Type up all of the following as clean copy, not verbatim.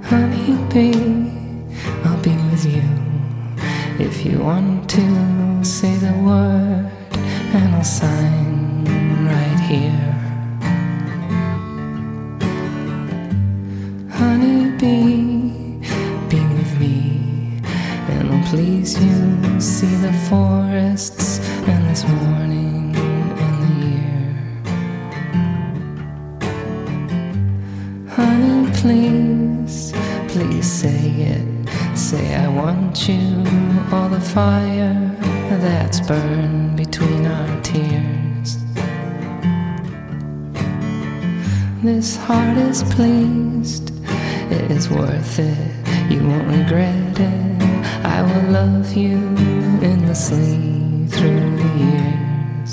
Honeybee, I'll be with you. If you want to say the word, and I'll sign right here. Honeybee, be with me, and I'll please you. See the forests and this morning and the year. Honey, please, please say it. Say I want you, all the fire that's burned between our tears. This heart is pleased, it is worth it, you won't regret it. I will love you endlessly through the years.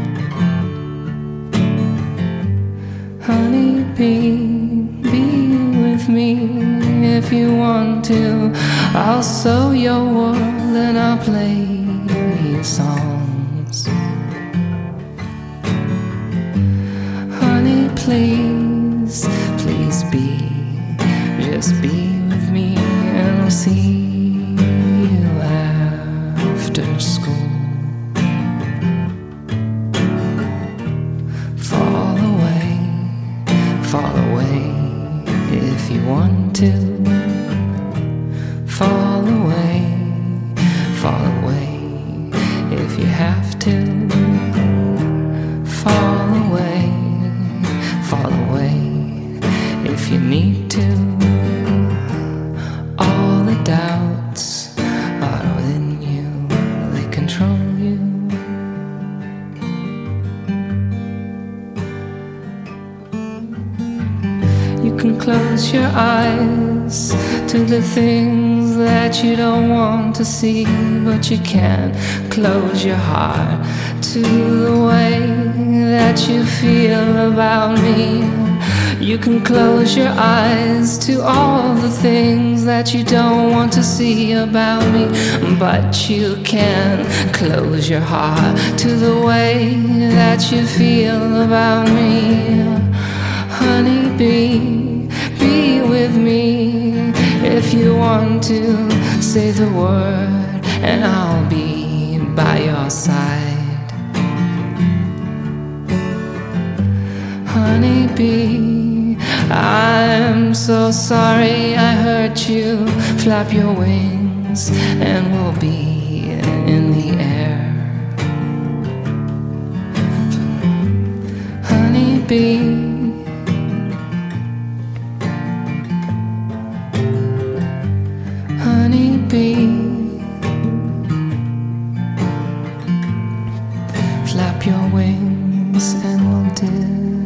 Honeybee, be with me if you want to. I'll sow your world and I'll play you songs. Honey, please, please be, just be with me, and I'll see you after school. Fall away if you want to. Fall away if you have to. Fall away if you need to. All the doubts are within you, they control you. You can close your eyes to the things that you don't want to see, but you can't close your heart to the way that you feel about me. You can close your eyes to all the things that you don't want to see about me, but you can't close your heart to the way that you feel about me. Honeybee, be with me if you want to. Say the word and I'll be by your side. Honeybee, I'm so sorry I hurt you. Flap your wings and we'll be in the air. Honeybee, honeybee, flap your wings and we'll dip